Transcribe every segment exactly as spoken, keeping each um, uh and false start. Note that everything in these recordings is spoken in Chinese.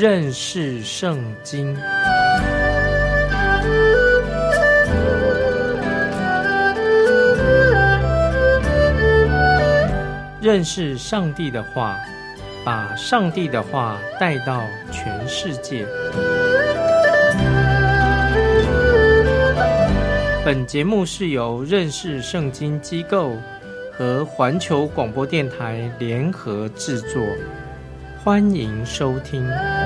认识圣经。认识上帝的话，把上帝的话带到全世界。本节目是由认识圣经机构和环球广播电台联合制作，欢迎收听。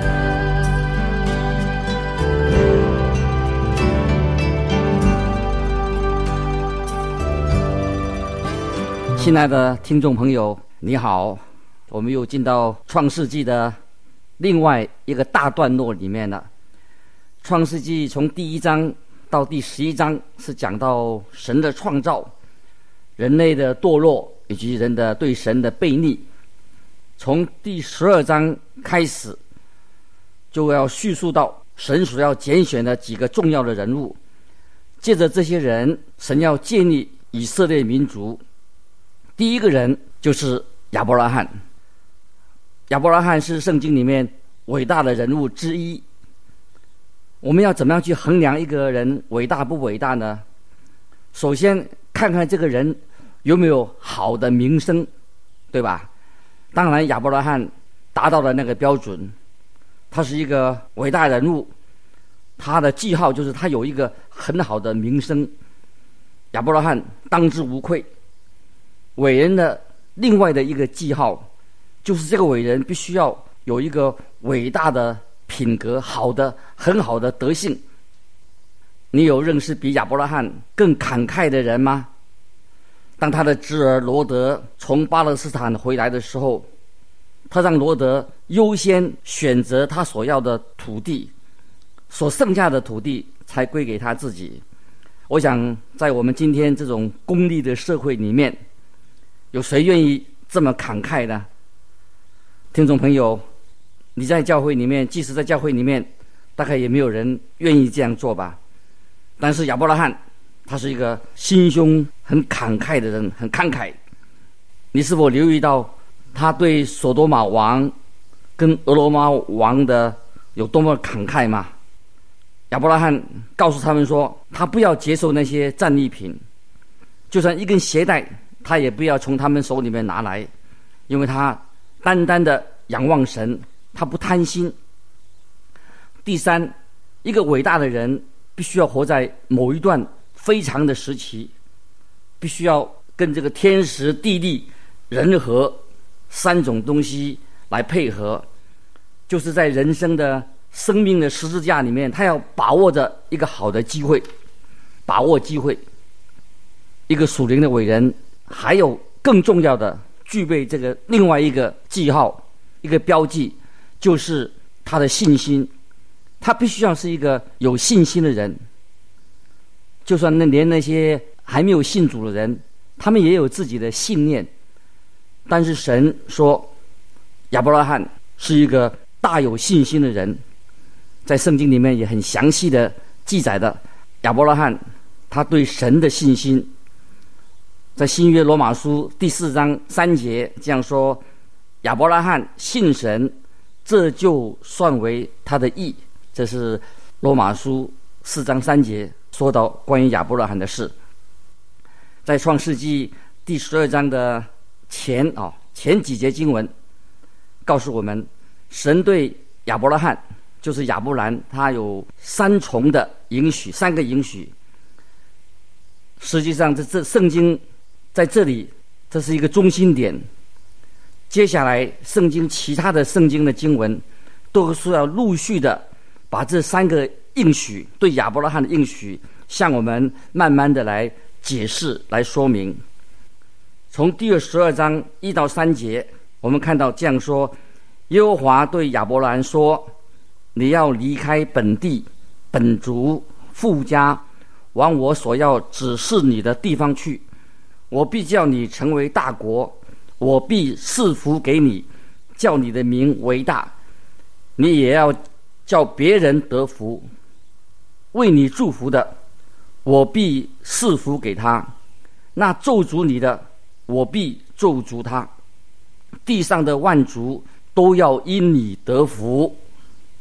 亲爱的听众朋友，你好，我们又进到创世纪的另外一个大段落里面了。创世纪从第一章到第十一章是讲到神的创造，人类的堕落以及人的对神的悖逆。从第十二章开始就要叙述到神所要拣选的几个重要的人物，借着这些人，神要建立以色列民族。第一个人就是亚伯拉罕。亚伯拉罕是圣经里面伟大的人物之一。我们要怎么样去衡量一个人伟大不伟大呢？首先看看这个人有没有好的名声，对吧？当然亚伯拉罕达到了那个标准，他是一个伟大人物，他的记号就是他有一个很好的名声。亚伯拉罕当之无愧。伟人的另外的一个记号，就是这个伟人必须要有一个伟大的品格，好的很好的德性。你有认识比亚伯拉罕更慷慨的人吗？当他的侄儿罗德从巴勒斯坦回来的时候，他让罗德优先选择他所要的土地，所剩下的土地才归给他自己。我想在我们今天这种功利的社会里面，有谁愿意这么慷慨呢？听众朋友，你在教会里面，即使在教会里面，大概也没有人愿意这样做吧。但是亚伯拉罕他是一个心胸很慷慨的人，很慷慨。你是否留意到他对所多玛王跟俄罗斯王的有多么慷慨吗？亚伯拉罕告诉他们说，他不要接受那些战利品，就算一根鞋带他也不要从他们手里面拿来，因为他单单的仰望神，他不贪心。第三，一个伟大的人必须要活在某一段非常的时期，必须要跟这个天时地利人和三种东西来配合，就是在人生的生命的十字架里面，他要把握着一个好的机会，把握机会。一个属灵的伟人还有更重要的具备这个另外一个记号，一个标记，就是他的信心。他必须要是一个有信心的人。就算那连那些还没有信主的人，他们也有自己的信念，但是神说亚伯拉罕是一个大有信心的人。在圣经里面也很详细的记载的亚伯拉罕他对神的信心。在新约罗马书第四章三节这样说，亚伯拉罕信神，这就算为他的义。这是罗马书四章三节说到关于亚伯拉罕的事。在创世纪第十二章的前啊前几节经文告诉我们，神对亚伯拉罕，就是亚伯兰，他有三重的应许，三个应许。实际上这这圣经在这里这是一个中心点，接下来圣经其他的圣经的经文都是要陆续的把这三个应许，对亚伯拉罕的应许，向我们慢慢的来解释来说明。从第二十二章一到三节，我们看到这样说，耶和华对亚伯兰说，你要离开本地本族父家，往我所要指示你的地方去，我必叫你成为大国，我必赐福给你，叫你的名为大，你也要叫别人得福。为你祝福的，我必赐福给他；那咒诅你的，我必咒诅他。地上的万族都要因你得福。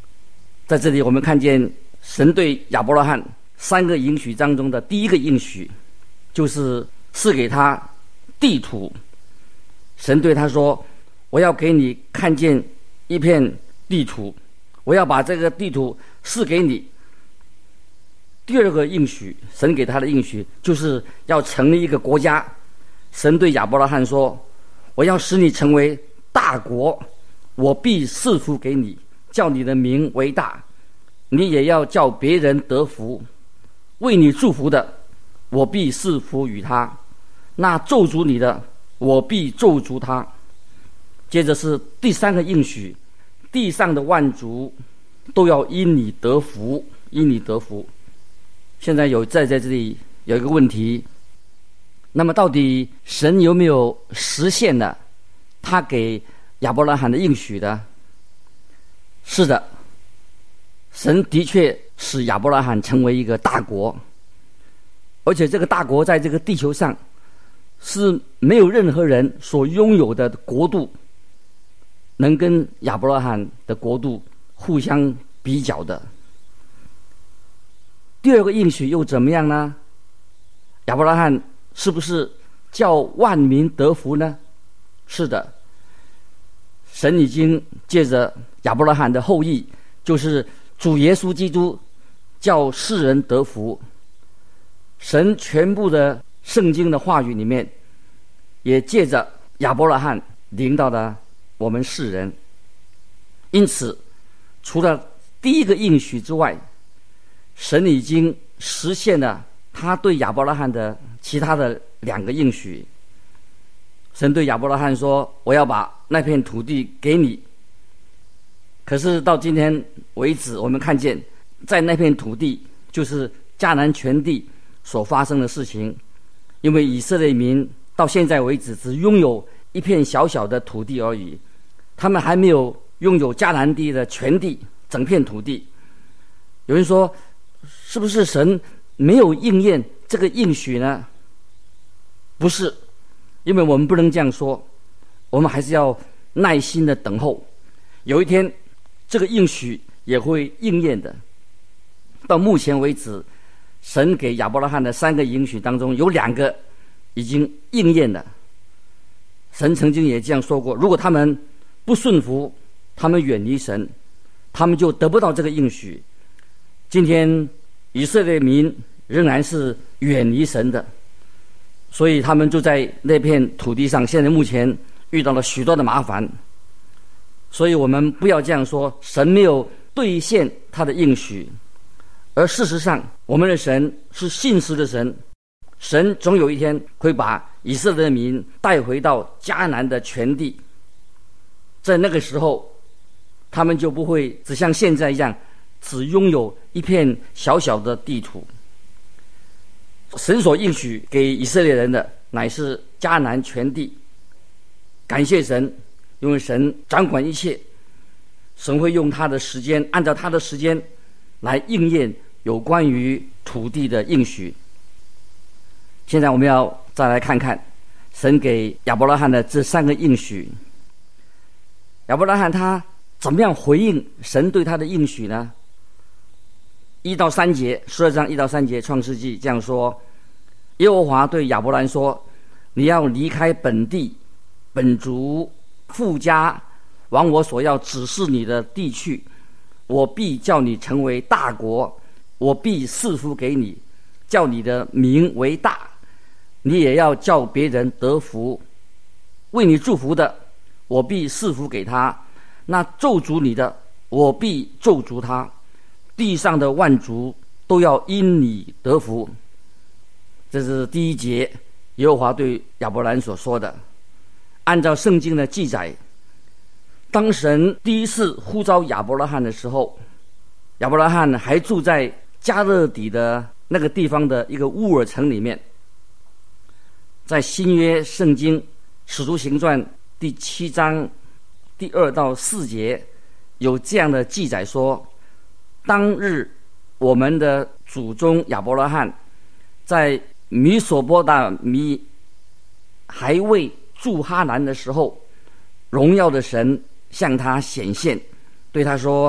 在这里我们看见神对亚伯拉罕三个应许当中的第一个应许，就是赐给他地土。神对他说，我要给你看见一片地图，我要把这个地图赐给你。第二个应许，神给他的应许就是要成立一个国家。神对亚伯拉罕说，我要使你成为大国，我必赐福给你，叫你的名为大，你也要叫别人得福。为你祝福的，我必赐福于他；那咒诅你的，我必咒诅他。接着是第三个应许，地上的万族都要因你得福，因你得福。现在有在在这里有一个问题，那么到底神有没有实现了他给亚伯拉罕的应许呢？是的，神的确使亚伯拉罕成为一个大国，而且这个大国在这个地球上是没有任何人所拥有的国度能跟亚伯拉罕的国度互相比较的。第二个应许又怎么样呢？亚伯拉罕是不是叫万民得福呢？是的，神已经借着亚伯拉罕的后裔，就是主耶稣基督，叫世人得福。神全部的圣经的话语里面，也借着亚伯拉罕临到了我们世人。因此，除了第一个应许之外，神已经实现了他对亚伯拉罕的其他的两个应许。神对亚伯拉罕说，我要把那片土地给你。可是到今天为止，我们看见在那片土地，就是迦南全地所发生的事情，因为以色列民到现在为止只拥有一片小小的土地而已，他们还没有拥有迦南地的全地，整片土地。有人说，是不是神没有应验这个应许呢？不是，因为我们不能这样说，我们还是要耐心的等候，有一天这个应许也会应验的。到目前为止，神给亚伯拉罕的三个应许当中，有两个已经应验了。神曾经也这样说过，如果他们不顺服，他们远离神，他们就得不到这个应许。今天以色列民仍然是远离神的，所以他们就在那片土地上，现在目前遇到了许多的麻烦。所以我们不要这样说，神没有兑现他的应许。而事实上，我们的神是信实的神，神总有一天会把以色列民带回到迦南的全地。在那个时候，他们就不会只像现在一样只拥有一片小小的地图。神所应许给以色列人的乃是迦南全地。感谢神，因为神掌管一切，神会用他的时间，按照他的时间来应验有关于土地的应许。现在我们要再来看看神给亚伯拉罕的这三个应许。亚伯拉罕他怎么样回应神对他的应许呢？一到三节，十二章一到三节，创世纪这样说：耶和华对亚伯兰说，你要离开本地、本族、父家，往我所要指示你的地去。我必叫你成为大国，我必赐福给你，叫你的名为大，你也要叫别人得福。为你祝福的，我必赐福给他；那咒诅你的，我必咒诅他。地上的万族都要因你得福。这是第一节，耶和华对亚伯兰所说的。按照圣经的记载，当神第一次呼召亚伯拉罕的时候，亚伯拉罕还住在加勒底的那个地方的一个乌尔城里面。在新约圣经使徒行传第七章第二到四节有这样的记载说，当日我们的祖宗亚伯拉罕在米索波大米还未住哈兰的时候，荣耀的神向他显现，对他说，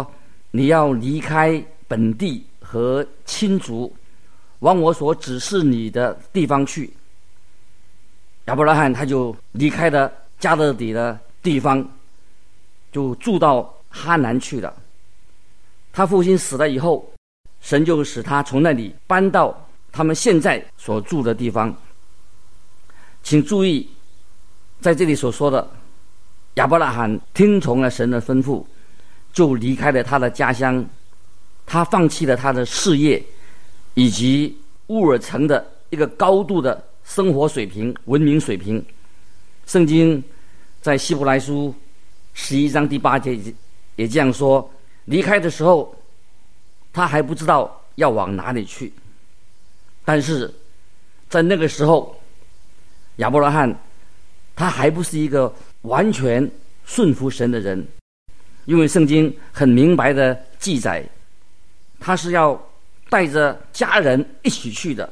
你要离开本地和亲族，往我所指示你的地方去。亚伯拉罕他就离开了加勒底的地方，就住到哈南去了。他父亲死了以后，神就使他从那里搬到他们现在所住的地方。请注意，在这里所说的亚伯拉罕听从了神的吩咐，就离开了他的家乡，他放弃了他的事业以及乌尔城的一个高度的生活水平、文明水平。圣经在希伯来书十一章第八节也这样说，离开的时候他还不知道要往哪里去，但是在那个时候亚伯拉罕他还不是一个完全顺服神的人，因为圣经很明白的记载，他是要带着家人一起去的。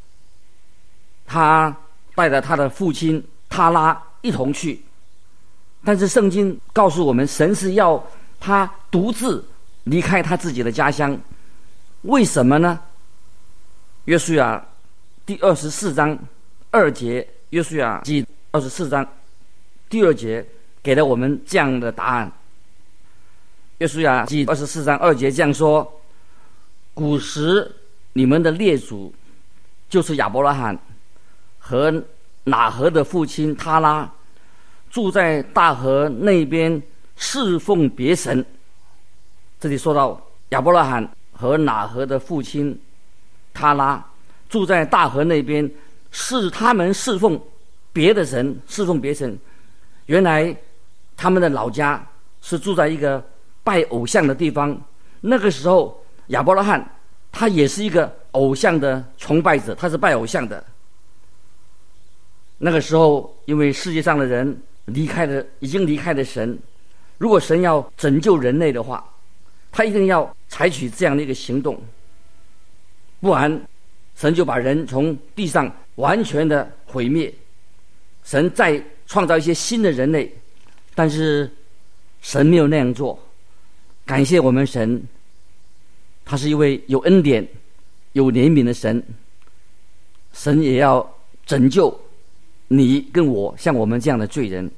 他带着他的父亲他拉一同去，但是圣经告诉我们，神是要他独自离开他自己的家乡。为什么呢？约书亚第二十四章二节，约书亚记二十四章第二节给了我们这样的答案。约书亚记二十四章二节这样说：古时你们的列祖就是亚伯拉罕和拿河的父亲他拉，住在大河那边侍奉别神。这里说到亚伯拉罕和拿河的父亲他拉住在大河那边，是他们侍奉别的神，侍奉别神。原来他们的老家是住在一个拜偶像的地方。那个时候亚伯拉罕他也是一个偶像的崇拜者，他是拜偶像的。那个时候因为世界上的人离开了，已经离开了神，如果神要拯救人类的话，他一定要采取这样的一个行动，不然神就把人从地上完全的毁灭，神再创造一些新的人类。但是神没有那样做，感谢我们神，他是一位有恩典有怜悯的神，神也要拯救你跟我，像我们这样的罪人。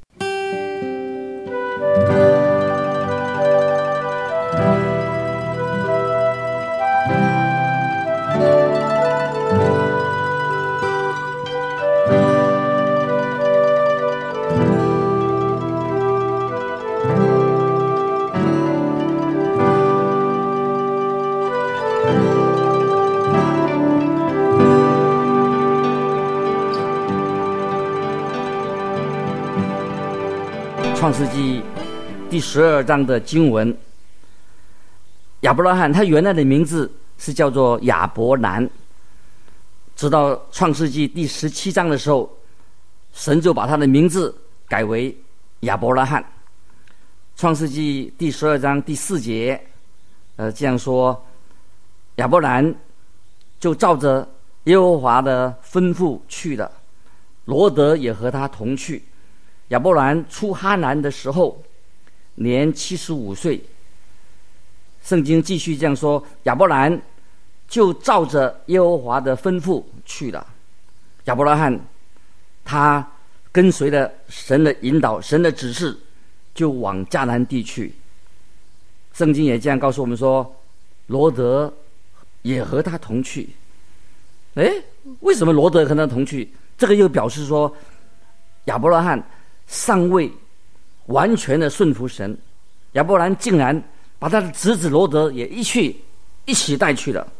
创世纪第十二章的经文，亚伯拉罕他原来的名字是叫做亚伯兰，直到创世纪第十七章的时候，神就把他的名字改为亚伯拉罕。创世纪第十二章第四节呃，这样说，亚伯兰就照着耶和华的吩咐去了，罗德也和他同去。亚伯兰出哈南的时候年七十五岁。圣经继续这样说，亚伯兰就照着耶和华的吩咐去了。亚伯拉罕他跟随了神的引导，神的指示，就往迦南地去。圣经也这样告诉我们说，罗德也和他同去。诶，为什么罗德和他同去？这个又表示说亚伯拉罕尚未完全的顺服神，亚伯兰竟然把他的侄子罗德也一去一起带去了。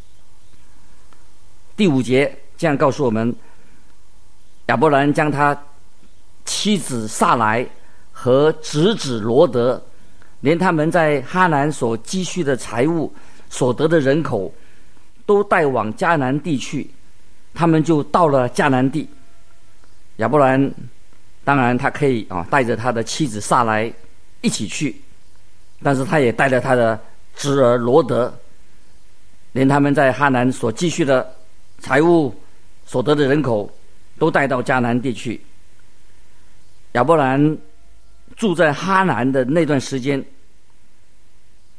第五节这样告诉我们，亚伯兰将他妻子撒来和侄子罗德，连他们在哈南所积蓄的财物、所得的人口，都带往迦南地去。他们就到了迦南地。亚伯兰当然他可以啊带着他的妻子撒来一起去，但是他也带着他的侄儿罗德，连他们在哈南所积蓄的财物、所得的人口都带到迦南地去。亚伯兰住在哈南的那段时间，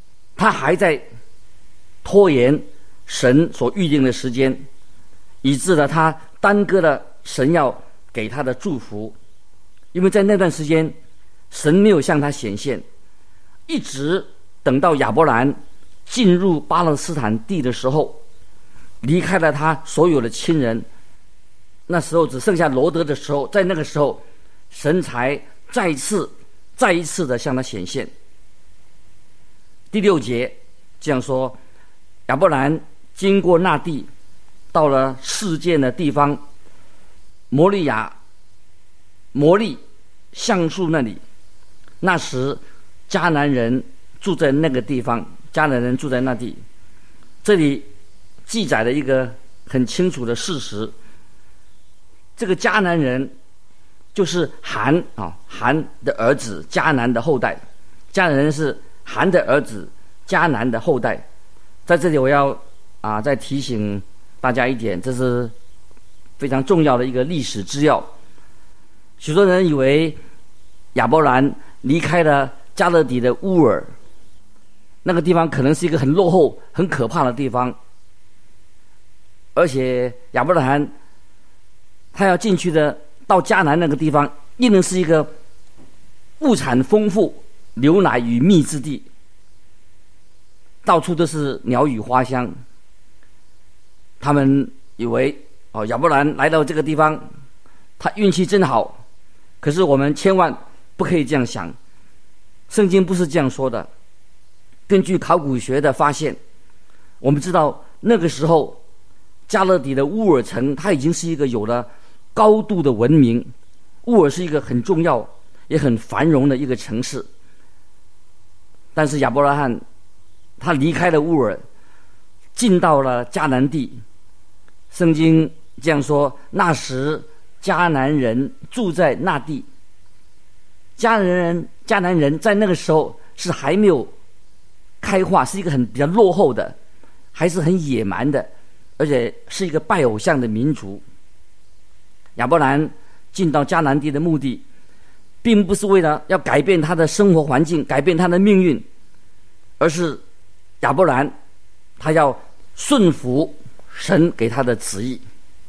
他还在拖延神所预定的时间，以致了他耽搁了神要给他的祝福。因为在那段时间神没有向他显现，一直等到亚伯兰进入巴勒斯坦地的时候，离开了他所有的亲人，那时候只剩下罗德的时候，在那个时候神才再一次再一次的向他显现。第六节这样说，亚伯兰经过那地，到了示剑的地方摩利亚摩利橡树那里，那时迦南人住在那个地方，迦南人住在那地。这里记载了一个很清楚的事实，这个迦南人就是含啊含的儿子，迦南的后代。迦南人是含的儿子，迦南的后代。在这里我要啊再提醒大家一点，这是非常重要的一个历史资料。许多人以为亚伯兰离开了加勒底的乌尔，那个地方可能是一个很落后很可怕的地方，而且亚伯兰他要进去的到迦南那个地方一定是一个物产丰富、牛奶与蜜之地，到处都是鸟语花香。他们以为哦，亚伯兰来到这个地方他运气真好。可是我们千万不可以这样想，圣经不是这样说的。根据考古学的发现，我们知道那个时候加勒底的乌尔城它已经是一个有了高度的文明，乌尔是一个很重要也很繁荣的一个城市。但是亚伯拉罕他离开了乌尔，进到了迦南地。圣经这样说，那时迦南人住在那地。迦南人迦南人在那个时候是还没有开化，是一个很比较落后的，还是很野蛮的，而且是一个拜偶像的民族。亚伯兰进到迦南地的目的，并不是为了要改变他的生活环境，改变他的命运，而是亚伯兰他要顺服神给他的旨意。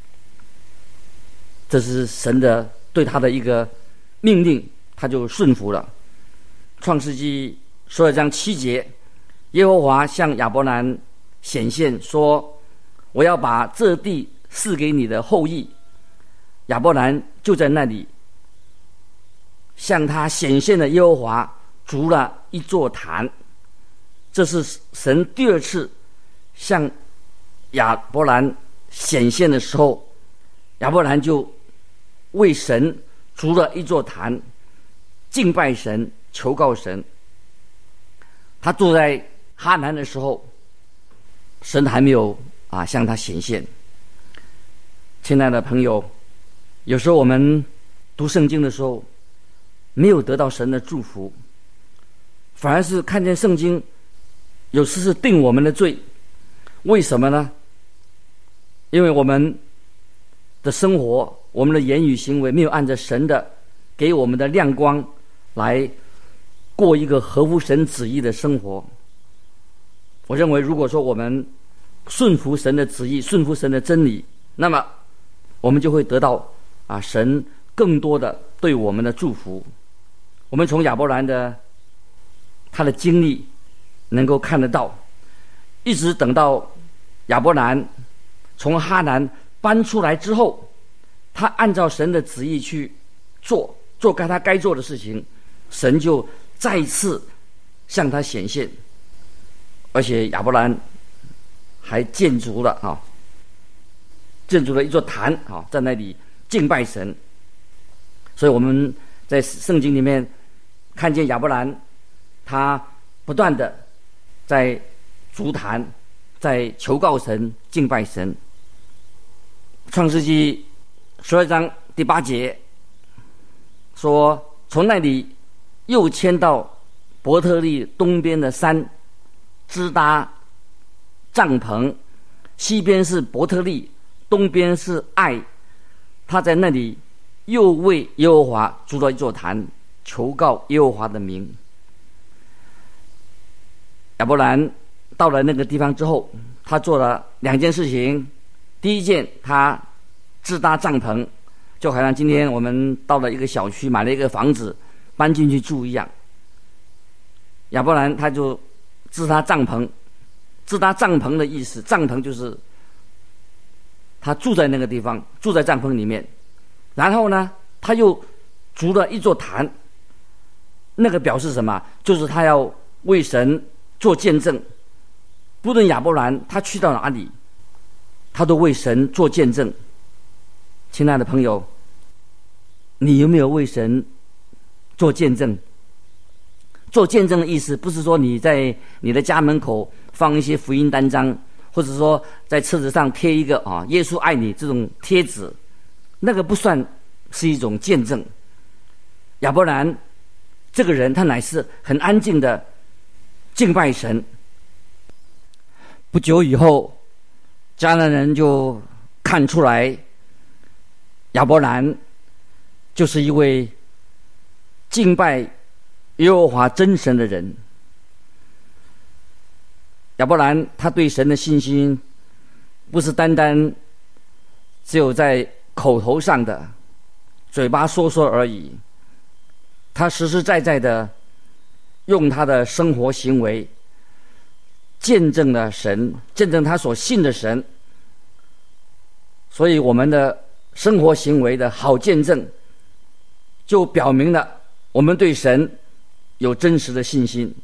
这是神的对他的一个命令，他就顺服了。创世纪十二章七节，耶和华向亚伯兰显现说，我要把这地赐给你的后裔。亚伯兰就在那里向他显现的耶和华筑了一座坛。这是神第二次向亚伯兰显现的时候，亚伯兰就为神筑了一座坛，敬拜神，求告神。他住在哈南的时候，神还没有啊向他显现。亲爱的朋友，有时候我们读圣经的时候没有得到神的祝福，反而是看见圣经有时是定我们的罪。为什么呢？因为我们的生活，我们的言语行为没有按照神的给我们的亮光来过一个合乎神旨意的生活。我认为如果说我们顺服神的旨意，顺服神的真理，那么我们就会得到啊神更多的对我们的祝福。我们从亚伯兰的他的经历能够看得到，一直等到亚伯兰从哈南搬出来之后，他按照神的旨意去做做该他该做的事情，神就再次向他显现，而且亚伯兰还建筑了啊，建筑了一座坛啊，在那里敬拜神。所以我们在圣经里面看见亚伯兰，他不断的在筑坛，在求告神，敬拜神。创世纪十二章第八节说，从那里又迁到伯特利东边的山，支搭帐篷，西边是伯特利，东边是爱。他在那里又为耶和华筑了一座坛，求告耶和华的名。 亚伯兰到了那个地方之后，他做了两件事情。第一件，他自搭帐篷，就好像今天我们到了一个小区买了一个房子搬进去住一样。亚伯兰他就自搭帐篷，自搭帐篷的意思，帐篷就是他住在那个地方，住在帐篷里面。然后呢，他又筑了一座坛，那个表示什么？就是他要为神做见证。不论亚伯兰他去到哪里，他都为神做见证。亲爱的朋友，你有没有为神做见证？做见证的意思不是说你在你的家门口放一些福音单张，或者说在车子上贴一个啊耶稣爱你这种贴纸，那个不算是一种见证。亚伯兰这个人他乃是很安静的敬拜神。不久以后，迦南人就看出来亚伯兰就是一位敬拜耶和华真神的人。亚伯兰他对神的信心不是单单只有在口头上的嘴巴说说而已，他实实在在的用他的生活行为见证了神，见证他所信的神。所以我们的生活行为的好见证，就表明了我们对神有真实的信心。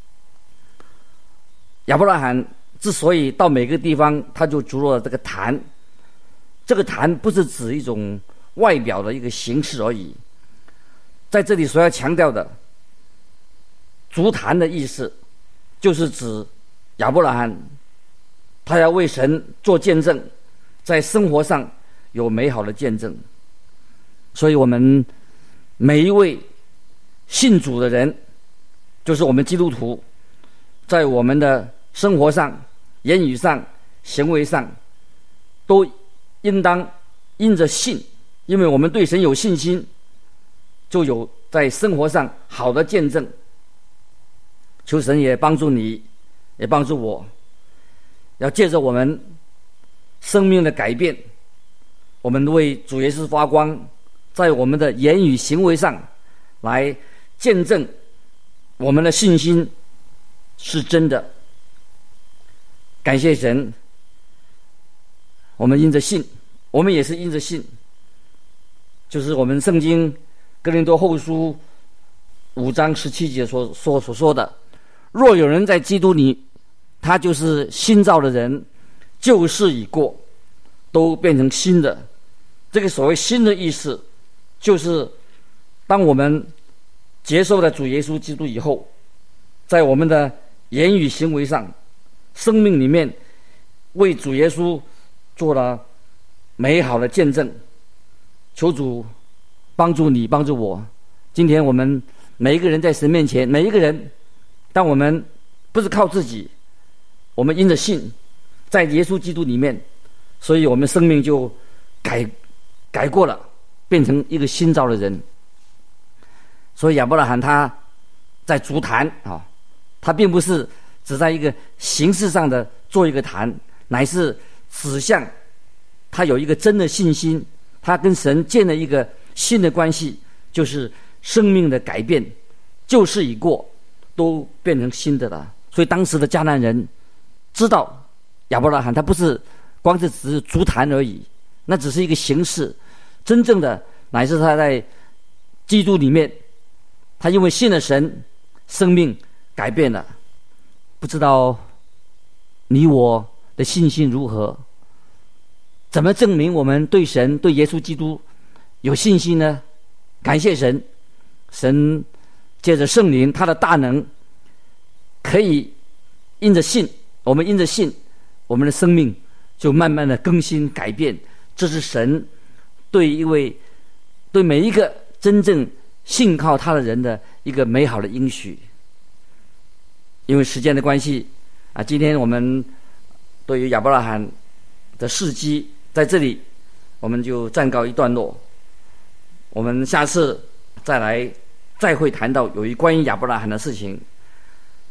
亚伯拉罕之所以到每个地方他就筑了这个坛，这个坛不是指一种外表的一个形式而已，在这里所要强调的筑坛的意思，就是指亚伯拉罕他要为神做见证，在生活上有美好的见证。所以我们每一位信主的人，就是我们基督徒，在我们的生活上、言语上、行为上，都应当因着信，因为我们对神有信心，就有在生活上好的见证。求神也帮助你，也帮助我，要借着我们生命的改变，我们为主耶稣发光，在我们的言语行为上来见证我们的信心是真的。感谢神，我们因着信，我们也是因着信，就是我们圣经哥林多后书五章十七节所说所说的，若有人在基督里，他就是新造的人，旧事已过，都变成新的。这个所谓新的意思，就是当我们接受了主耶稣基督以后，在我们的言语行为上、生命里面为主耶稣做了美好的见证。求主帮助你，帮助我。今天我们每一个人在神面前，每一个人，当我们不是靠自己，我们因着信在耶稣基督里面，所以我们生命就改改过了，变成一个新造的人。所以亚伯拉罕他在筑坛啊，他并不是只在一个形式上的做一个坛，乃是指向他有一个真的信心，他跟神建了一个新的关系，就是生命的改变，旧事已过，都变成新的了。所以当时的迦南人知道亚伯拉罕他不是光是只是筑坛而已，那只是一个形式，真正的乃是他在基督里面，他因为信了神，生命改变了。不知道你我的信心如何？怎么证明我们对神、对耶稣基督有信心呢？感谢神，神借着圣灵他的大能，可以因着信，我们因着信，我们的生命就慢慢的更新改变。这是神对一位对每一个真正信靠他的人的一个美好的应许。因为时间的关系啊，今天我们对于亚伯拉罕的事迹在这里我们就暂告一段落。我们下次再来再会谈到有一关于亚伯拉罕的事情。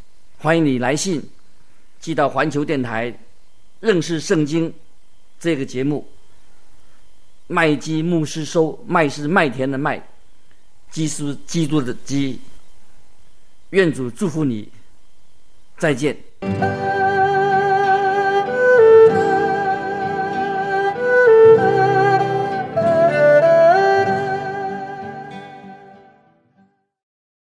欢迎你来信寄到环球电台认识圣经这个节目，麦基牧师收，麦是麦田的麦，基是基督的基。愿主祝福你，再见。